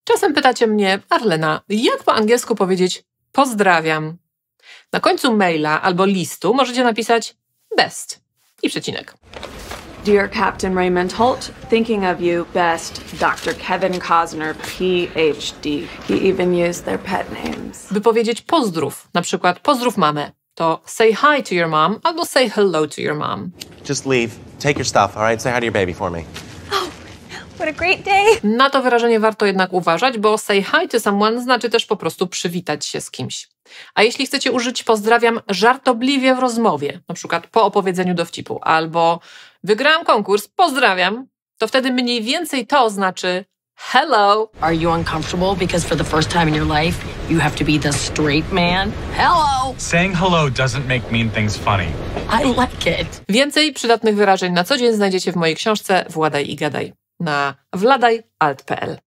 Czasem pytacie mnie, Arlena, jak po angielsku powiedzieć pozdrawiam? Na końcu maila albo listu możecie napisać best i przecinek. Dear Captain Raymond Holt, thinking of you, best Dr. Kevin Costner, PhD. He even used their pet names. By powiedzieć pozdrów, na przykład pozdrów mamę, to say hi to your mom albo say hello to your mom. Just leave. Take your stuff, all right? Say hi to your baby for me. What a great day. Na to wyrażenie warto jednak uważać, bo say hi to someone znaczy też po prostu przywitać się z kimś. A jeśli chcecie użyć pozdrawiam żartobliwie w rozmowie, na przykład po opowiedzeniu dowcipu, albo wygrałam konkurs, pozdrawiam, to wtedy mniej więcej to znaczy hello. Are you uncomfortable because for the first time in your life, you have to be the straight man? Hello! Saying hello doesn't make mean things funny. I like it. Więcej przydatnych wyrażeń na co dzień znajdziecie w mojej książce Władaj i gadaj na wladajalt.pl.